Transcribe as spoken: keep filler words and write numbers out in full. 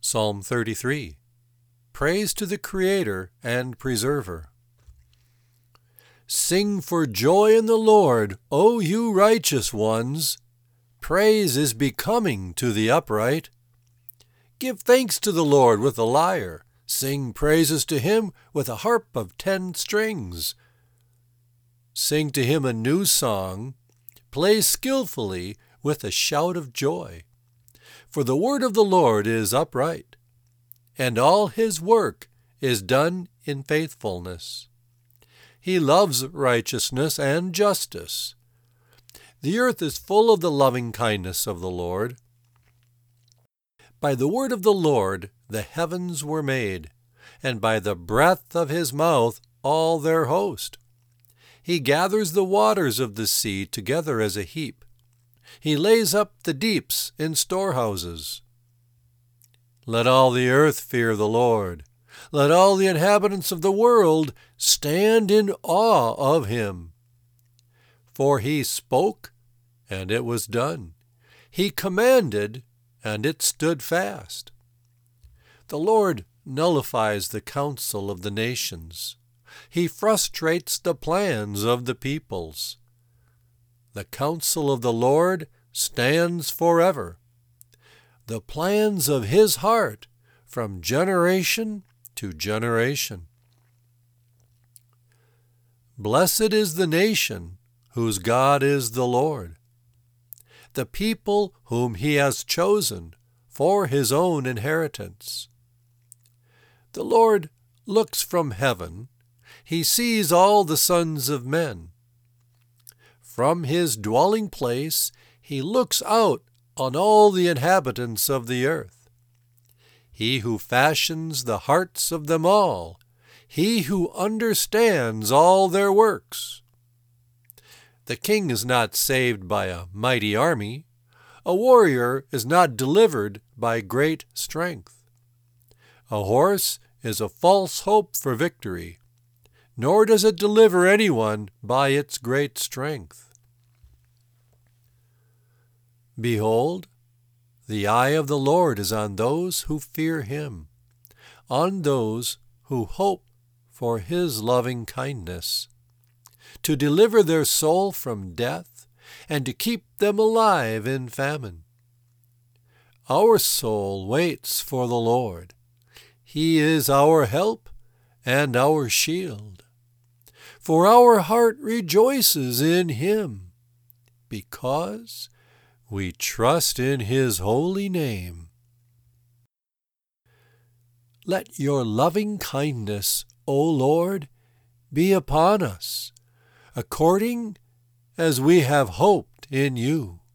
Psalm thirty-three. Praise to the Creator and Preserver. Sing for joy in the Lord, O you righteous ones. Praise is becoming to the upright. Give thanks to the Lord with a lyre. Sing praises to him with a harp of ten strings. Sing to him a new song. Play skillfully with a shout of joy. For the word of the Lord is upright, and all his work is done in faithfulness. He loves righteousness and justice. The earth is full of the loving kindness of the Lord. By the word of the Lord the heavens were made, and by the breath of his mouth all their host. He gathers the waters of the sea together as a heap. He lays up the deeps in storehouses. Let all the earth fear the Lord. Let all the inhabitants of the world stand in awe of him. For he spoke, and it was done. He commanded, and it stood fast. The Lord nullifies the counsel of the nations. He frustrates the plans of the peoples. The counsel of the Lord stands forever, the plans of his heart from generation to generation. Blessed is the nation whose God is the Lord, the people whom he has chosen for his own inheritance. The Lord looks from heaven. He sees all the sons of men. From his dwelling place he looks out on all the inhabitants of the earth. He who fashions the hearts of them all, he who understands all their works. The king is not saved by a mighty army. A warrior is not delivered by great strength. A horse is a false hope for victory, nor does it deliver anyone by its great strength. Behold, the eye of the Lord is on those who fear him, on those who hope for his loving kindness, to deliver their soul from death and to keep them alive in famine. Our soul waits for the Lord. He is our help and our shield. For our heart rejoices in him, because we trust in his holy name. Let your loving kindness, O Lord, be upon us, according as we have hoped in you.